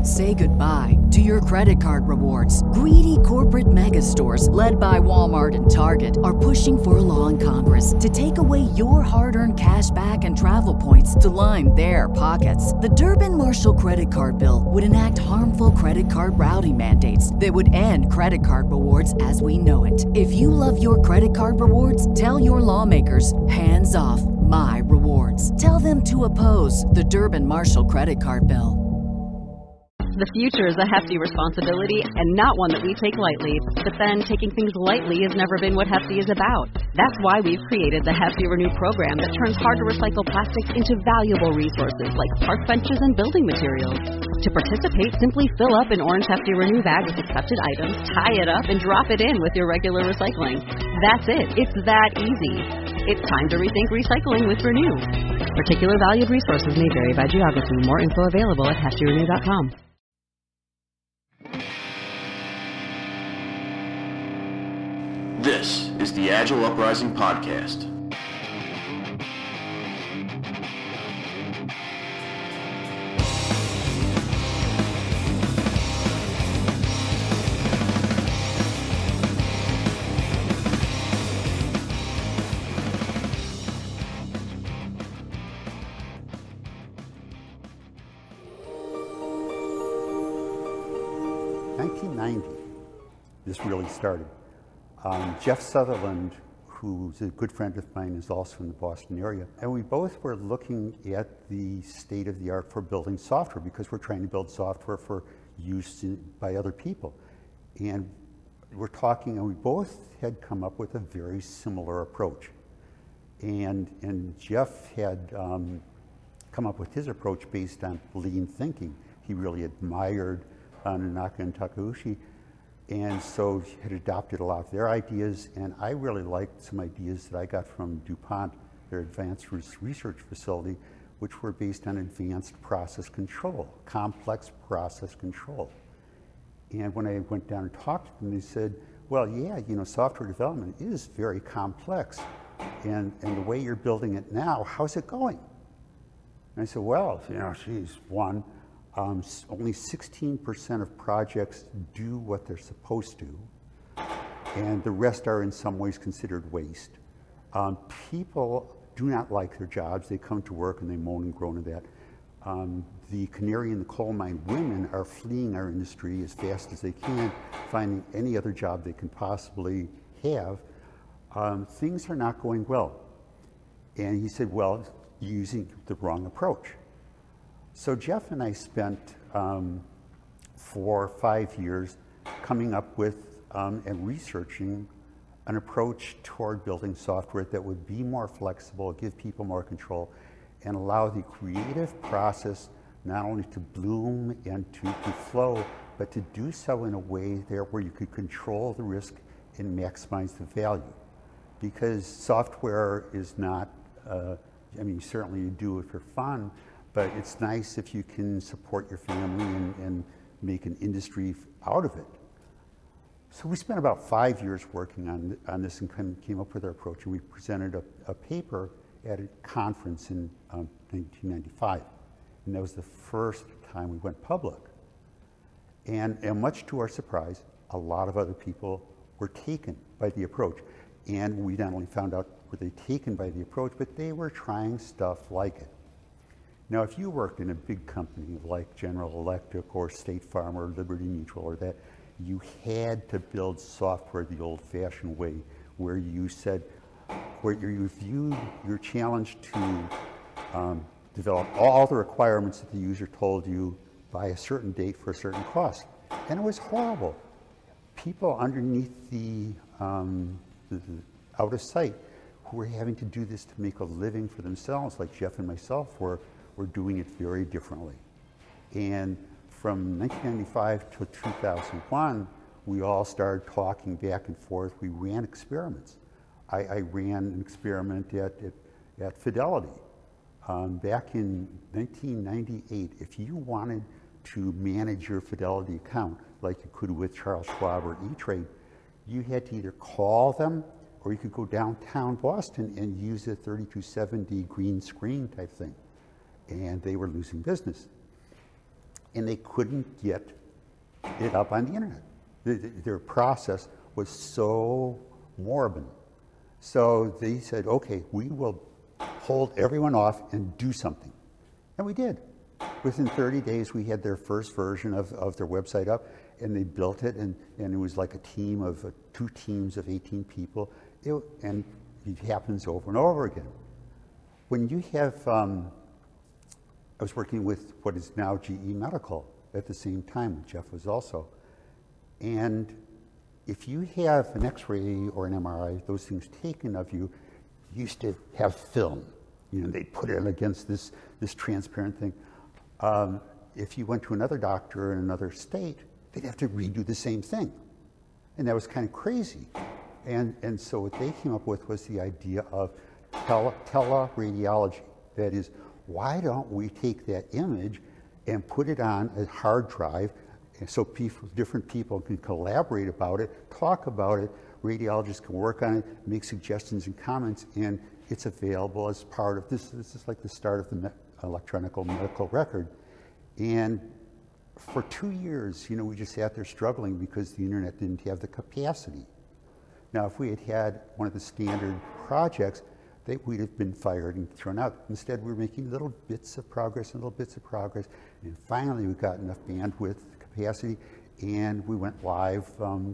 Say goodbye to your credit card rewards. Greedy corporate mega stores, led by Walmart and Target, are pushing for a law in Congress to take away your hard-earned cash back and travel points to line their pockets. The Durbin-Marshall credit card bill would enact harmful credit card routing mandates that would end credit card rewards as we know it. If you love your credit card rewards, tell your lawmakers, hands off my rewards. Tell them to oppose the Durbin-Marshall credit card bill. The future is a hefty responsibility and not one that we take lightly. But then, taking things lightly has never been what Hefty is about. That's why we've created the Hefty Renew program that turns hard-to-recycle plastics into valuable resources like park benches and building materials. To participate, simply fill up an orange Hefty Renew bag with accepted items, tie it up, and drop it in with your regular recycling. That's it. It's that easy. It's time to rethink recycling with Renew. Particular valued resources may vary by geography. More info available at heftyrenew.com. This is the Agile Uprising Podcast. This really started. Jeff Sutherland, who's a good friend of mine, is also in the Boston area. And we both were looking at the state of the art for building software because we're trying to build software for use by other people. And we're talking, and we both had come up with a very similar approach. And Jeff had come up with his approach based on lean thinking. He really admired Nonaka and Takeuchi. And so had adopted a lot of their ideas, and I really liked some ideas that I got from DuPont, their advanced research facility, which were based on advanced process control, complex process control. And when I went down and talked to them, they said, well, yeah, software development is very complex, and the way you're building it now, how's it going? And I said, well, geez, only 16% of projects do what they're supposed to, and the rest are in some ways considered waste. People do not like their jobs. They come to work and they moan and groan at that. The canary in the coal mine women are fleeing our industry as fast as they can, finding any other job they can possibly have. Things are not going well. And he said, well, using the wrong approach. So Jeff and I spent 4 or 5 years coming up with and researching an approach toward building software that would be more flexible, give people more control, and allow the creative process not only to bloom and to flow, but to do so in a way there where you could control the risk and maximize the value. Because software is not, certainly you do it for fun, but it's nice if you can support your family and make an industry out of it. So we spent about 5 years working on this and came up with our approach, and we presented a paper at a conference in 1995. And that was the first time we went public. And much to our surprise, a lot of other people were taken by the approach. And we not only found out were they taken by the approach, but they were trying stuff like it. Now, if you worked in a big company like General Electric or State Farm or Liberty Mutual or that, you had to build software the old-fashioned way, where you said, where you viewed your challenge to develop all the requirements that the user told you by a certain date for a certain cost. And it was horrible. People underneath the out of sight who were having to do this to make a living for themselves, like Jeff and myself were doing it very differently. And from 1995 to 2001, we all started talking back and forth. We ran experiments. I ran an experiment at Fidelity. Back in 1998, if you wanted to manage your Fidelity account like you could with Charles Schwab or E-Trade, you had to either call them or you could go downtown Boston and use a 3270 green screen type thing. And they were losing business. and they couldn't get it up on the internet. Their process was so moribund. So they said, okay, we will hold everyone off and do something. And we did. Within 30 days, we had their first version of their website up, and they built it, and it was like a team of, 2 teams of 18 people, and it happens over and over again. When you have, I was working with what is now GE Medical at the same time, Jeff was also, and if you have an X-ray or an MRI, those things taken of you, used to have film. You know, they'd put it against this transparent thing. If you went to another doctor in another state, they'd have to redo the same thing. And that was kind of crazy. And so what they came up with was the idea of teleradiology. That is, why don't we take that image and put it on a hard drive so different people can collaborate about it, talk about it, radiologists can work on it, make suggestions and comments, and it's available as part of this. This is like the start of the electronic medical record. And for 2 years, you know, we just sat there struggling because the internet didn't have the capacity. Now, if we had had one of the standard projects, we'd have been fired and thrown out. Instead, we were making little bits of progress and little bits of progress. And finally, we got enough bandwidth capacity, and we went live.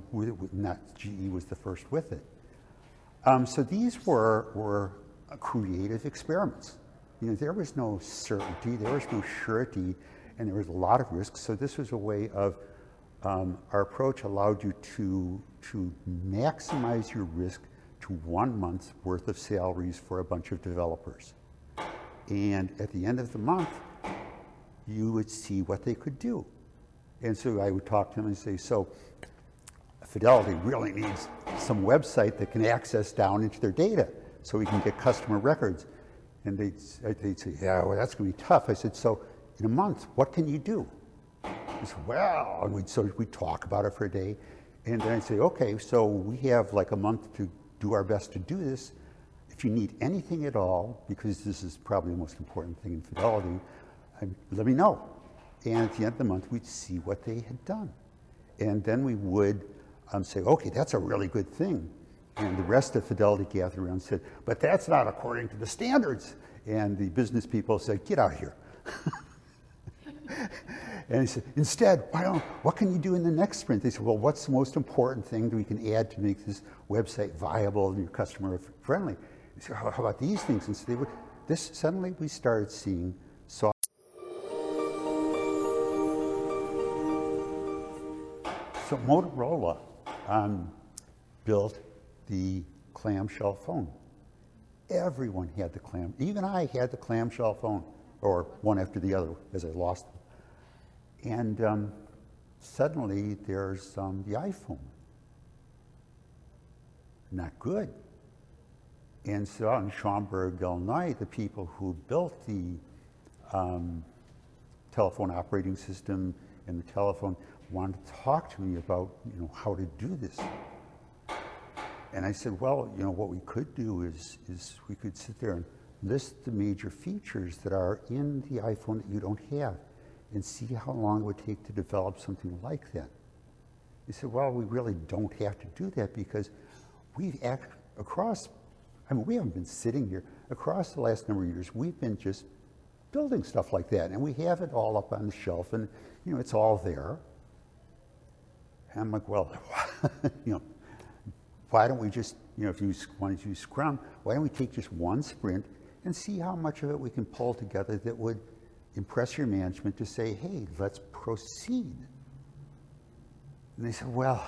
GE was the first with it. So these were creative experiments. You know, there was no certainty, there was no surety, and there was a lot of risk. So this was a way of, our approach allowed you to maximize your risk to 1 month's worth of salaries for a bunch of developers. And at the end of the month, you would see what they could do. And so I would talk to them and say, so Fidelity really needs some website that can access down into their data so we can get customer records. And they'd say, yeah, well, that's going to be tough. I said, so in a month, what can you do? He said, well, and we'd talk about it for a day. And then I'd say, okay, so we have like a month to do our best to do this. If you need anything at all, because this is probably the most important thing in Fidelity, let me know. And at the end of the month, we'd see what they had done. And then we would say, okay, that's a really good thing. And the rest of Fidelity gathered around and said, but that's not according to the standards. And the business people said, get out of here. And he said, instead, what can you do in the next sprint? They said, well, what's the most important thing that we can add to make this website viable and customer friendly? He said, how about these things? And so suddenly we started seeing software. So Motorola built the clamshell phone. Everyone had the clam. Even I had the clamshell phone, or one after the other as I lost them. And suddenly there's the iPhone. Not good. And so out in Schaumburg, Illinois, the people who built the telephone operating system and the telephone wanted to talk to me about, you know, how to do this. And I said, well, you know, what we could do is we could sit there and list the major features that are in the iPhone that you don't have and see how long it would take to develop something like that. He said, well, we really don't have to do that because we haven't been sitting here. Across the last number of years, we've been just building stuff like that, and we have it all up on the shelf, and, you know, it's all there. And I'm like, well, you know, why don't we just, you know, if you want to use Scrum, why don't we take just one sprint and see how much of it we can pull together that would impress your management to say, hey, let's proceed. And they said, well,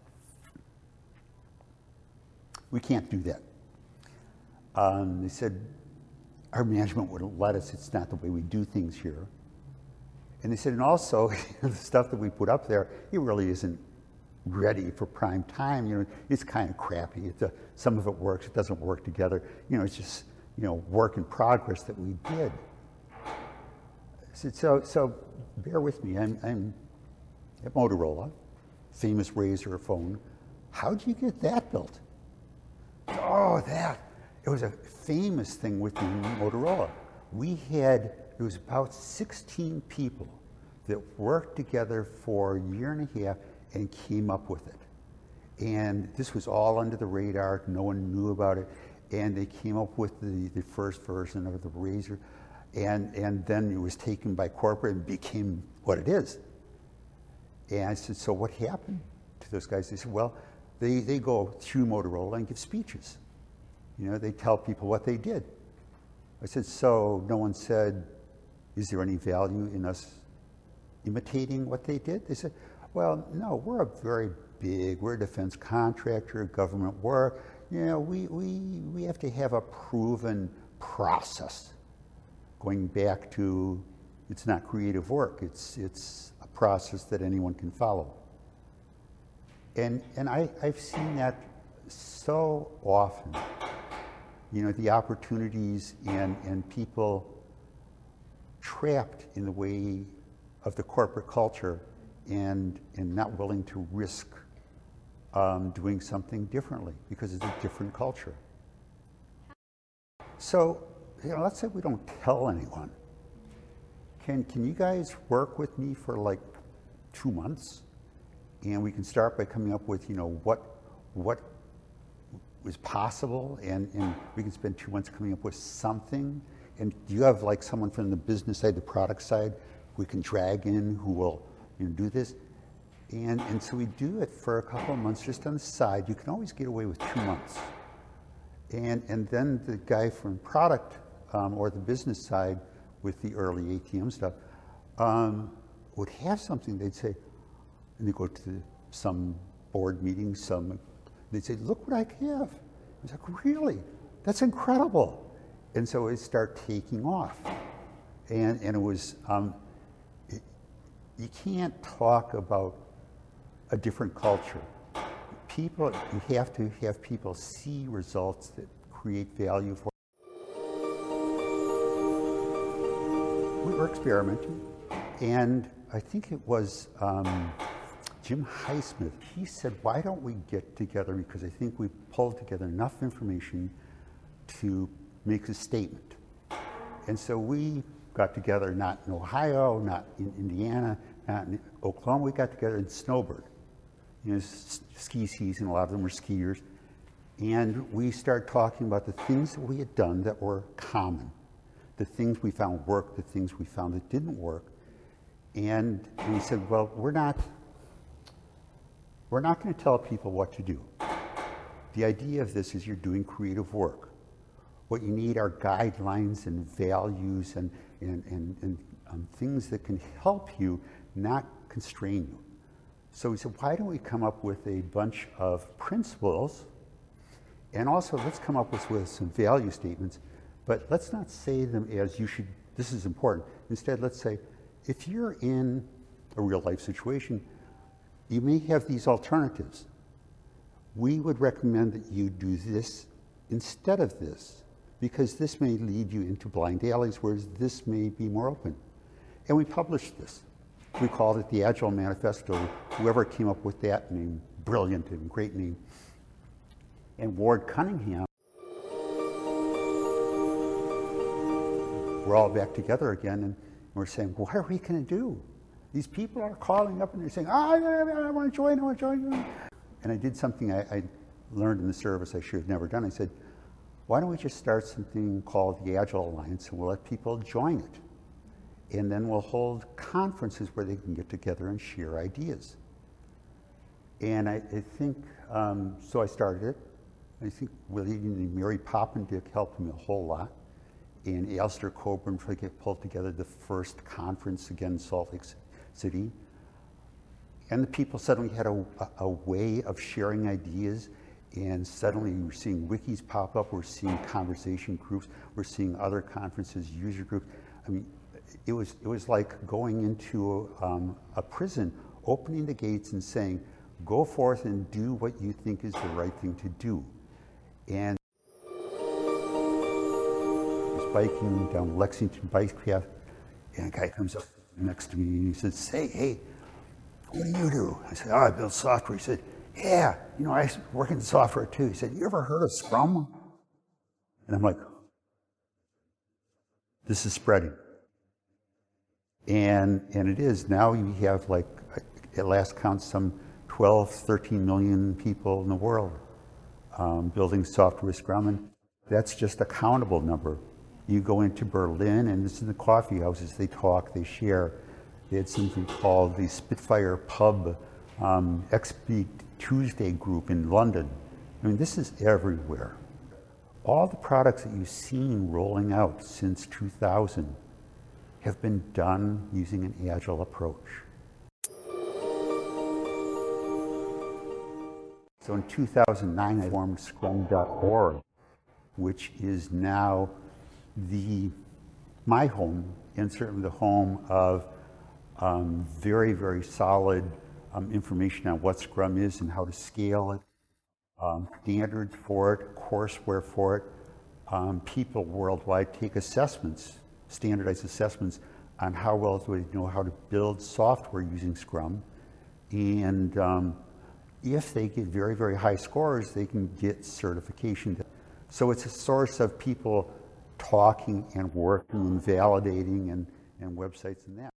we can't do that. They said, our management wouldn't let us. It's not the way we do things here. And they said, and also, the stuff that we put up there, it really isn't ready for prime time. You know, it's kind of crappy. Some of it works, it doesn't work together. You know, it's just, you know, work in progress that we did. I said, so bear with me. I'm at Motorola, famous Razr phone. How'd you get that built? Oh, that. It was a famous thing within Motorola. There was about 16 people that worked together for a year and a half and came up with it. And this was all under the radar, no one knew about it, and they came up with the first version of the Razor, and then it was taken by corporate and became what it is. And I said, so what happened to those guys? They said, well, they go through Motorola and give speeches. You know, they tell people what they did. I said, so no one said, is there any value in us imitating what they did? They said, well, no, we're a defense contractor, government work. You know, we have to have a proven process. Going back to, it's not creative work, it's a process that anyone can follow. And I've seen that so often. You know, the opportunities and people trapped in the way of the corporate culture and not willing to risk doing something differently because it's a different culture. So, you know, let's say we don't tell anyone. Can you guys work with me for like 2 months? And we can start by coming up with, you know, what was possible, and we can spend 2 months coming up with something. And do you have like someone from the business side, the product side, we can drag in who will, you know, do this? And so we do it for a couple of months just on the side. You can always get away with 2 months. And then the guy from product or the business side with the early ATM stuff would have something. They'd say, and they go to some board meeting, they'd say, look what I have. I was like, really? That's incredible. And so it started taking off. And it was, you can't talk about a different culture. You have to have people see results that create value for. We were experimenting, and I think it was Jim Highsmith. He said, why don't we get together, because I think we pulled together enough information to make a statement. And so we got together, not in Ohio, not in Indiana, not in Oklahoma. We got together in Snowbird. You know, ski season, a lot of them were skiers. And we started talking about the things that we had done that were common, the things we found worked, the things we found that didn't work. And we said, well, we're not going to tell people what to do. The idea of this is you're doing creative work. What you need are guidelines and values and things that can help you, not constrain you. So we said, why don't we come up with a bunch of principles, and also let's come up with some value statements, but let's not say them as you should, this is important. Instead, let's say, if you're in a real life situation, you may have these alternatives. We would recommend that you do this instead of this, because this may lead you into blind alleys, whereas this may be more open. And we published this. We called it the Agile Manifesto. Whoever came up with that name, brilliant and great name. And Ward Cunningham, we're all back together again, and we're saying, what are we going to do? These people are calling up and they're saying, I want to join, I want to join. And I did something I learned in the service I should have never done. I said, why don't we just start something called the Agile Alliance, and we'll let people join it. And then we'll hold conferences where they can get together and share ideas. And I think, so I started it. I think Mary Poppendick helped me a whole lot. And Alistair Coburn pulled together the first conference again in Salt Lake City. And the people suddenly had a way of sharing ideas, and suddenly we're seeing wikis pop up, we're seeing conversation groups, we're seeing other conferences, user groups. I mean, it was like going into a prison, opening the gates and saying, go forth and do what you think is the right thing to do. And I was biking down Lexington bike path, and a guy comes up next to me and he says, hey, what do you do? I said, I build software. He said, yeah, you know, I work in software too. He said, you ever heard of Scrum? And I'm like, this is spreading. And it is. Now you have, like, at last count, some 12, 13 million people in the world building software with Scrum, and that's just a countable number. You go into Berlin, and this is in the coffee houses, they talk, they share. They had something called the Spitfire Pub XP Tuesday group in London. I mean, this is everywhere. All the products that you've seen rolling out since 2000 have been done using an agile approach. So in 2009, I formed Scrum.org, which is now my home, and certainly the home of very, very solid information on what Scrum is and how to scale it, standards for it, courseware for it. People worldwide take assessments, standardized assessments, on how well do they know how to build software using Scrum. And if they get very, very high scores, they can get certification. So it's a source of people talking and working and validating and websites and that.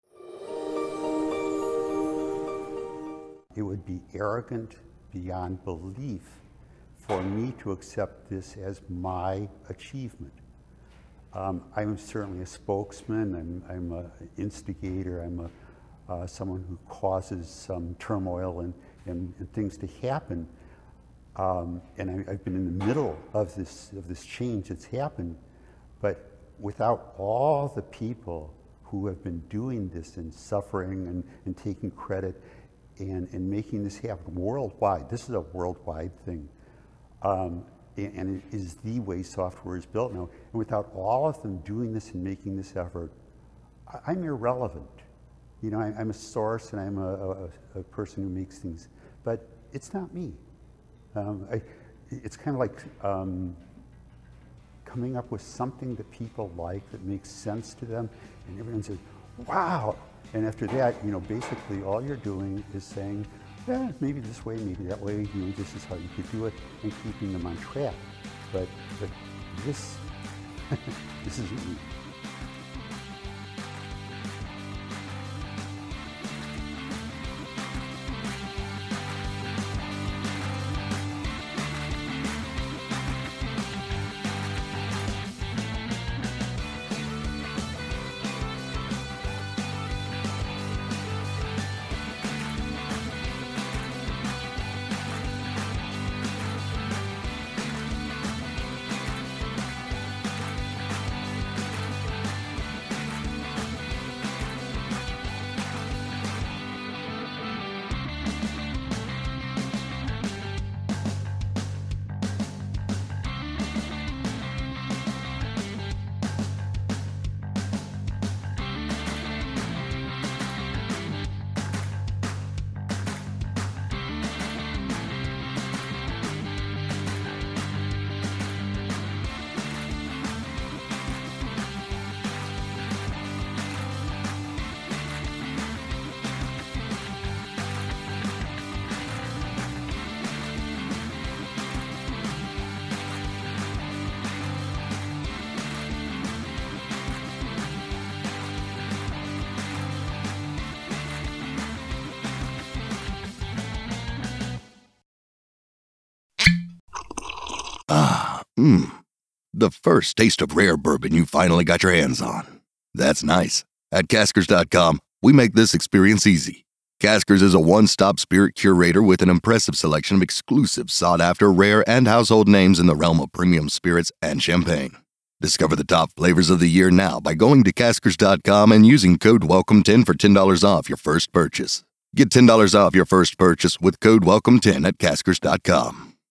It would be arrogant beyond belief for me to accept this as my achievement. I'm certainly a spokesman, I'm an instigator, I'm someone who causes some turmoil and things to happen. And I've been in the middle of this change that's happened, but without all the people who have been doing this and suffering and taking credit and making this happen worldwide. This is a worldwide thing. And it is the way software is built now. And without all of them doing this and making this effort, I'm irrelevant. You know, I'm a source and I'm a person who makes things, but it's not me. It's kind of like coming up with something that people like, that makes sense to them, and everyone says, wow. And after that, you know, basically all you're doing is saying, yeah, maybe this way, maybe that way, you know, this is how you could do it, and keeping them on track. But this, this isn't me. The first taste of rare bourbon you finally got your hands on. That's nice. At Caskers.com, we make this experience easy. Caskers is a one-stop spirit curator with an impressive selection of exclusive, sought-after, rare, and household names in the realm of premium spirits and champagne. Discover the top flavors of the year now by going to Caskers.com and using code WELCOME10 for $10 off your first purchase. Get $10 off your first purchase with code WELCOME10 at Caskers.com.